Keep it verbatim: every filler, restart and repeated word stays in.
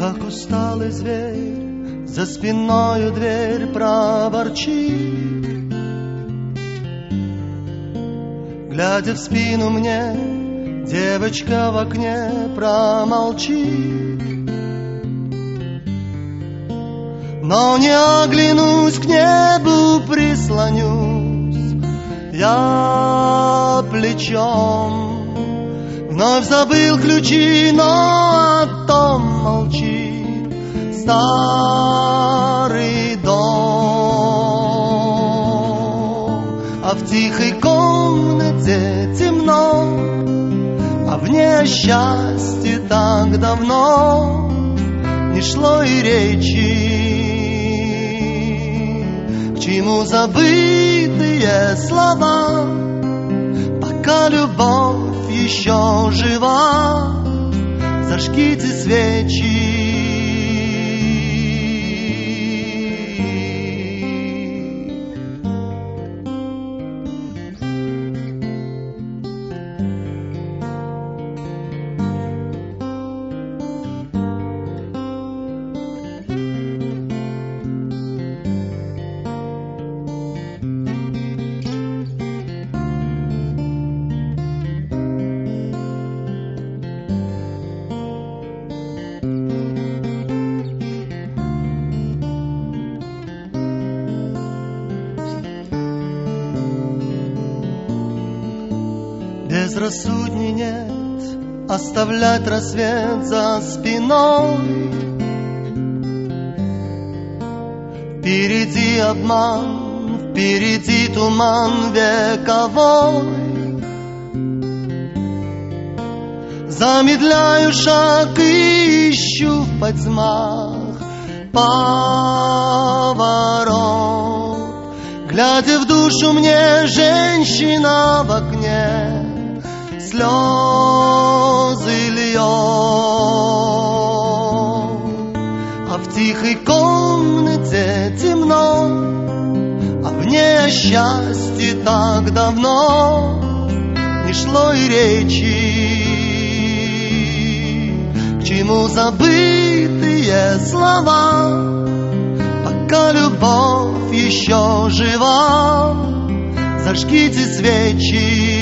как усталый зверь, за спиною дверь проворчит. Глядя в спину мне, девочка в окне промолчит. Но не оглянусь, к небу прислонюсь я плечом. Вновь забыл ключи, но о том молчит старый дом. А в тихой комнате темно, а в ней счастье так давно не шло и речи. К чему забытые слова, пока любовь еще жива, зажгите свечи. Безрассудней нет оставлять рассвет за спиной. Впереди обман, впереди туман вековой. Замедляю шаг и ищу в потьмах поворот. Глядя в душу мне, женщина в окне слезы льет. А в тихой комнате темно, а в ней счастье так давно не шло и речи. К чему забытые слова, пока любовь еще жива, зажгите свечи.